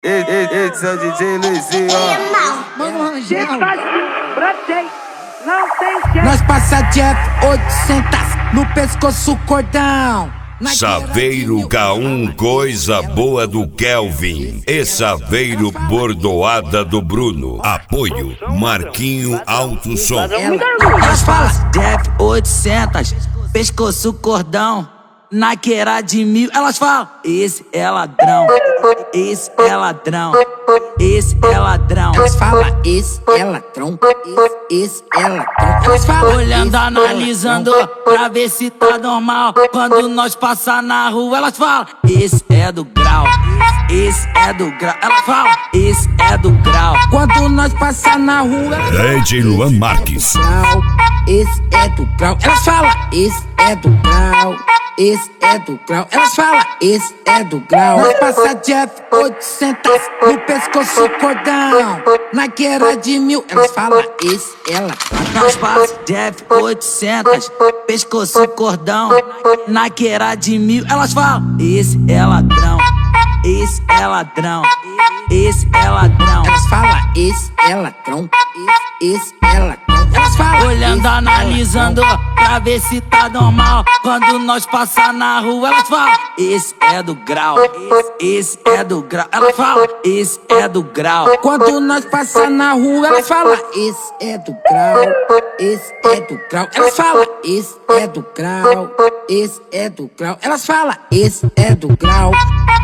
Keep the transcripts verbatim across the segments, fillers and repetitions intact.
Esse é o D J Luizinho, ó. Mano, Rangel. Brotei, não tem jeito. Nós passa Jeff oitocentos no pescoço cordão. Saveiro K um, coisa boa do Kelvin. E Saveiro bordoada do Bruno. Apoio Marquinho Alto Som. Nós fala Jeff oitocentos, pescoço cordão. Naqueira de mil, elas falam: esse é ladrão, esse é ladrão, esse é ladrão. Elas falam: esse é ladrão, esse é ladrão. Elas falam: olhando, analisando, pra ver se tá normal. Quando nós passar na rua, elas falam: esse é do grau, esse é do grau. Elas falam: esse é do grau. Quando nós passar na rua, D J Luan Marques. Esse é do grau. Elas falam: esse é do grau. Esse é do grau, elas falam, esse é do grau. Nós passa Jeff oitocentos no pescoço cordão. Naqueira de mil, elas falam, esse é ladrão. Nós passa Jeff oitocentos, pescoço cordão. Naqueira de mil, elas falam, esse é ladrão, esse é ladrão, esse é ladrão. Elas falam, esse é ladrão, esse é ladrão. Elas falam, olhando, analisando, pra ver se tá normal. Quando nós passar na rua, elas falam, esse é do grau, esse é do grau. Elas falam, esse é do grau. Quando nós passar na rua, elas falam, esse é do grau, esse é do grau. Elas falam, esse é do grau, esse é do grau. Elas falam, esse é do grau.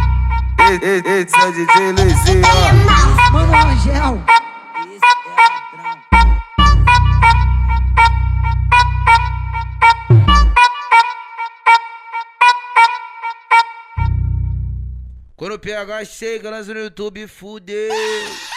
Esse é o D J Luizinho, ó. Mano, Rangel. Quando o P H chega, lança no YouTube, fudeu.